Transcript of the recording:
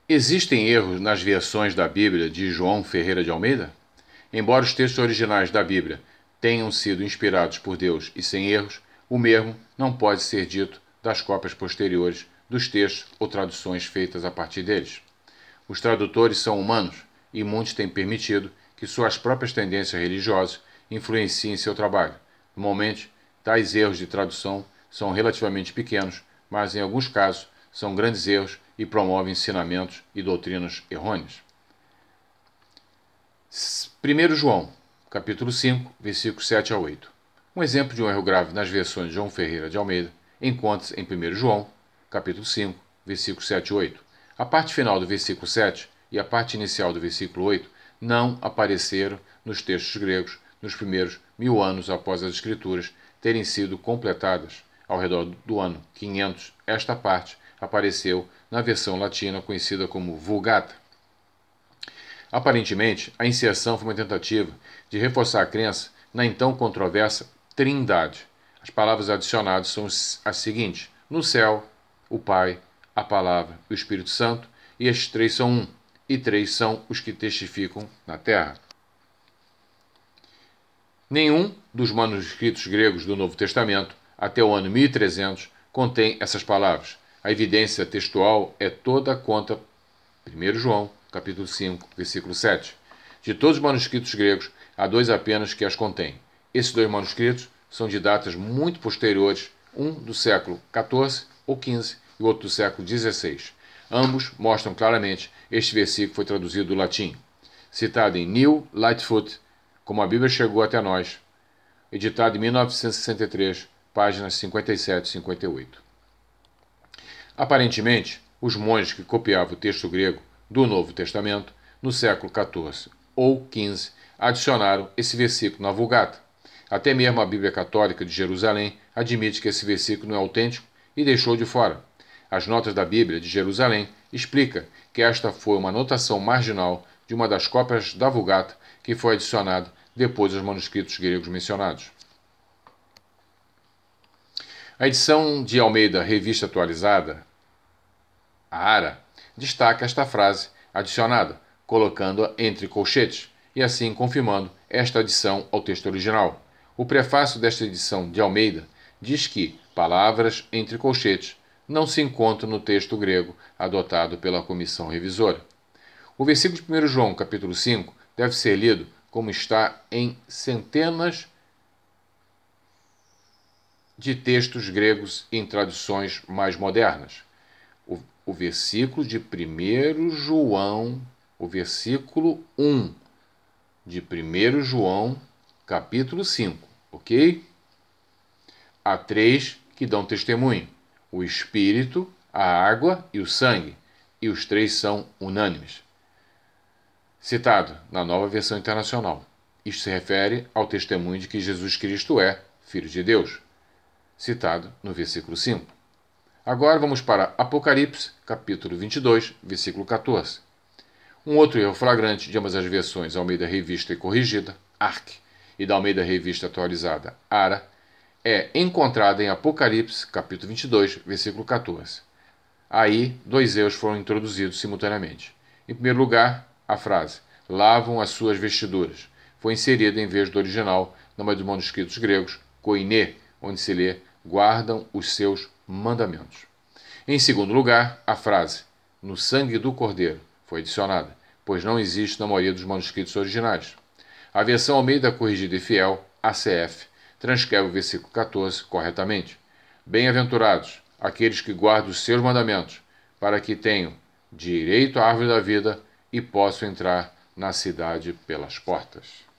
Existem erros nas versões da Bíblia de João Ferreira de Almeida? Embora os textos originais da Bíblia tenham sido inspirados por Deus e sem erros, o mesmo não pode ser dito das cópias posteriores dos textos ou traduções feitas a partir deles. Os tradutores são humanos e muitos têm permitido que suas próprias tendências religiosas influenciem seu trabalho. Normalmente, tais erros de tradução são relativamente pequenos, mas em alguns casos são grandes erros e promovem ensinamentos e doutrinas errôneas. 1 João, capítulo 5, versículos 7 a 8. Um exemplo de um erro grave nas versões de João Ferreira de Almeida encontra-se em 1 João, capítulo 5, versículos 7 e 8. A parte final do versículo 7 e a parte inicial do versículo 8 não apareceram nos textos gregos nos primeiros 1000 anos após as Escrituras terem sido completadas. Ao redor do ano 500, esta parte apareceu na versão latina conhecida como Vulgata. Aparentemente, a inserção foi uma tentativa de reforçar a crença na então controversa Trindade. As palavras adicionadas são as seguintes: no céu, o Pai, a Palavra e o Espírito Santo, e estes três são um, e três são os que testificam na terra. Nenhum dos manuscritos gregos do Novo Testamento, até o ano 1300, contém essas palavras. A evidência textual é toda contra 1 João, capítulo 5, versículo 7. De todos os manuscritos gregos, há dois apenas que as contêm. Esses dois manuscritos são de datas muito posteriores, um do século XIV ou XV e o outro do século XVI. Ambos mostram claramente este versículo foi traduzido do latim. Citado em New Lightfoot, Como a Bíblia Chegou até Nós, editado em 1963, páginas 57 e 58. Aparentemente, os monges que copiavam o texto grego do Novo Testamento no século XIV ou XV adicionaram esse versículo na Vulgata. Até mesmo a Bíblia Católica de Jerusalém admite que esse versículo não é autêntico e deixou de fora. As notas da Bíblia de Jerusalém explica que esta foi uma anotação marginal de uma das cópias da Vulgata que foi adicionada depois dos manuscritos gregos mencionados. A edição de Almeida Revista Atualizada, a ARA, destaca esta frase adicionada, colocando-a entre colchetes e assim confirmando esta adição ao texto original. O prefácio desta edição de Almeida diz que palavras entre colchetes não se encontram no texto grego adotado pela comissão revisora. O versículo de 1 João, capítulo 5, deve ser lido como está em centenas de textos gregos em traduções mais modernas. O versículo de 1 João, o versículo 1 de 1 João, capítulo 5, ok? Há três que dão testemunho: o Espírito, a água e o sangue, e os três são unânimes. Citado na Nova Versão Internacional. Isto se refere ao testemunho de que Jesus Cristo é Filho de Deus, citado no versículo 5. Agora vamos para Apocalipse, capítulo 22, versículo 14. Um outro erro flagrante de ambas as versões, Almeida Revista e Corrigida, ARC, e da Almeida Revista Atualizada, ARA, é encontrado em Apocalipse, capítulo 22, versículo 14. Aí, dois erros foram introduzidos simultaneamente. Em primeiro lugar, a frase lavam as suas vestiduras foi inserida em vez do original na maioria dos manuscritos gregos, koiné, onde se lê guardam os seus mandamentos. Em segundo lugar, a frase no sangue do cordeiro foi adicionada, pois não existe na maioria dos manuscritos originais. A versão Almeida Corrigida e Fiel, ACF, transcreve o versículo 14 corretamente. Bem-aventurados aqueles que guardam os seus mandamentos, para que tenham direito à árvore da vida e possam entrar na cidade pelas portas.